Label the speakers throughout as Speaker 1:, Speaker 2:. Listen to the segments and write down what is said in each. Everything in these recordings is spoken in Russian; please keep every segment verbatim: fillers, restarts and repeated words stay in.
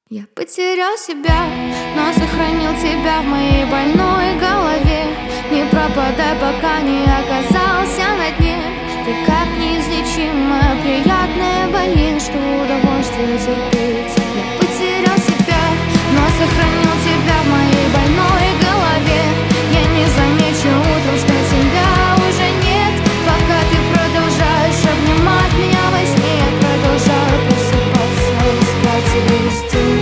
Speaker 1: Я потерял себя, но сохранил тебя в моей больной голове. Не пропадай, пока не оказался на дне. Ты как неизлечимая приятная болезнь, что удовольствие терпеть. Я потерял себя, но сохранил тебя в моей больной голове. Я не замечу утром, что тебя уже нет, пока ты продолжаешь обнимать меня во сне. Я продолжаю просыпаться, искать и вести.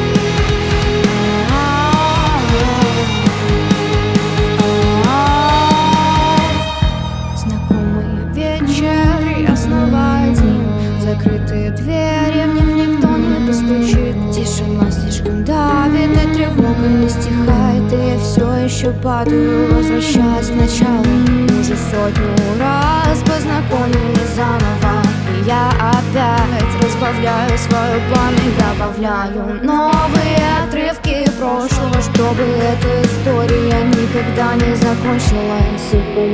Speaker 1: Закрытые двери, в них никто не постучит. Тишина слишком давит, и тревога не стихает. И я все еще падаю, возвращаясь к началу. Уже сотню раз познакомились заново, и я опять разбавляю свою память, добавляю новые отрывки прошлого, чтобы эта история никогда не закончилась.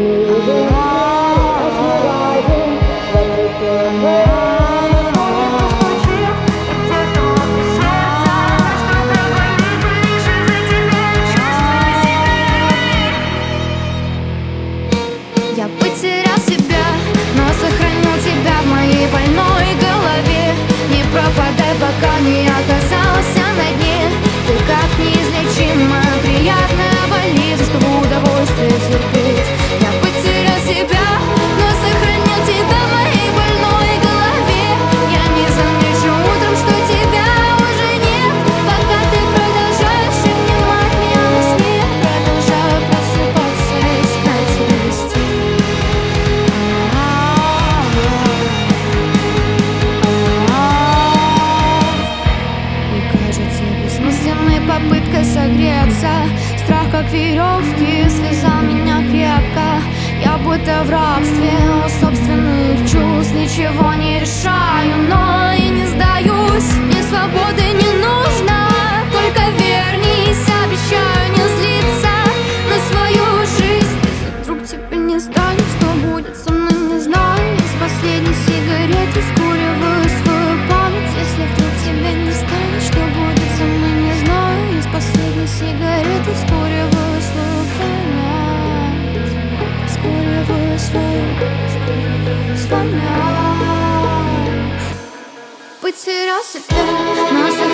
Speaker 1: Я потерял себя, но сохранил тебя в моей больной голове. Не пропадай, пока не оказался на дне. Ты как неизлечимая приятная болезнь, что удовольствие терпеть. Я потерял себя, но сохранил тебя в моей больной голове. Я не замечу утром, что тебя уже нет, пока ты продолжаешь обнимать меня во сне. Продолжаю просыпаться, искать и вести. Бессмысленной попыткой согреться. Страх, как веревки, связал меня крепко. Я будто в рабстве у собственных чувств. Ничего не решаю, но и не сдаюсь. Мне свободы не нужно, только вернись. Обещаю не злиться на свою жизнь. Если вдруг тебе не станет, что будет со мной, не знаю. Из последней сигареты скуриваю свою память. Если вдруг тебе не станет, что будет со мной, не знаю. Из последней сигареты скуриваю свою память. Скуриваю свою, скуриваю свою память. Потерял себя, но